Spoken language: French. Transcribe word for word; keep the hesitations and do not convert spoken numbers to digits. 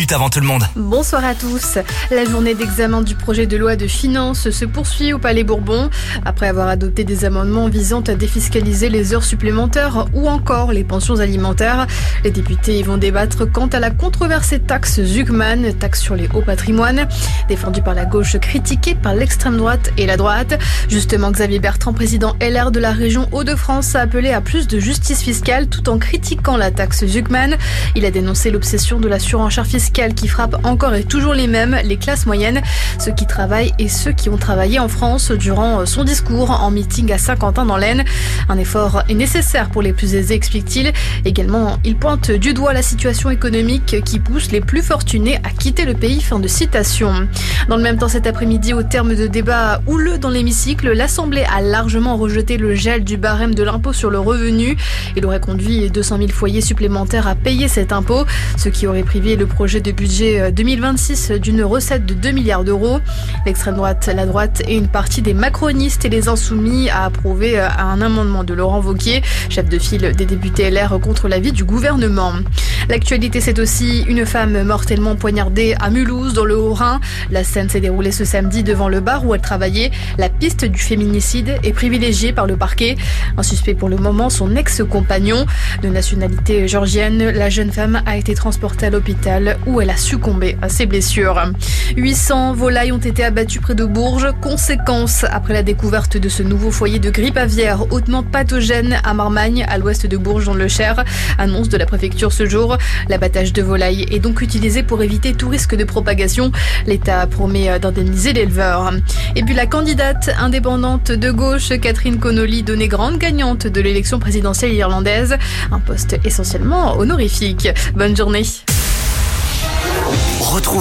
minutes avant tout le monde. Bonsoir à tous. La journée d'examen du projet de loi de finances se poursuit au Palais Bourbon. Après avoir adopté des amendements visant à défiscaliser les heures supplémentaires ou encore les pensions alimentaires, les députés vont débattre quant à la controversée taxe Zuckman, taxe sur les hauts patrimoines, défendue par la gauche, critiquée par l'extrême droite et la droite. Justement, Xavier Bertrand, président L R de la région Hauts-de-France, a appelé à plus de justice fiscale tout en critiquant la taxe Zuckman. Il a dénoncé l'obsession de la surenchère fiscale qui frappe encore et toujours les mêmes, les classes moyennes, ceux qui travaillent et ceux qui ont travaillé en France, durant son discours en meeting à Saint-Quentin dans l'Aisne. Un effort est nécessaire pour les plus aisés, explique-t-il. Également, il pointe du doigt la situation économique qui pousse les plus fortunés à quitter le pays. Fin de citation. Dans le même temps, cet après-midi, au terme de débats houleux dans l'hémicycle, l'Assemblée a largement rejeté le gel du barème de l'impôt sur le revenu. Il aurait conduit deux cent mille foyers supplémentaires à payer cet impôt, ce qui aurait privé le projet de budget deux mille vingt-six d'une recette de deux milliards d'euros. L'extrême droite, la droite et une partie des macronistes et les insoumis a approuvé un amendement de Laurent Wauquiez, chef de file des députés L R, contre l'avis du gouvernement. L'actualité, c'est aussi une femme mortellement poignardée à Mulhouse, dans le Haut-Rhin. La scène s'est déroulée ce samedi devant le bar où elle travaillait. La piste du féminicide est privilégiée par le parquet. Un suspect pour le moment, son ex-compagnon. De nationalité géorgienne, la jeune femme a été transportée à l'hôpital où elle a succombé à ses blessures. huit cents volailles ont été abattues près de Bourges. Conséquence après la découverte de ce nouveau foyer de grippe aviaire hautement pathogène à Marmagne, à l'ouest de Bourges dans le Cher. Annonce de la préfecture ce jour. L'abattage de volailles est donc utilisé pour éviter tout risque de propagation. L'État promet d'indemniser l'éleveur. Et puis la candidate indépendante de gauche, Catherine Connolly, donnée grande gagnante de l'élection présidentielle irlandaise. Un poste essentiellement honorifique. Bonne journée. Retrouvez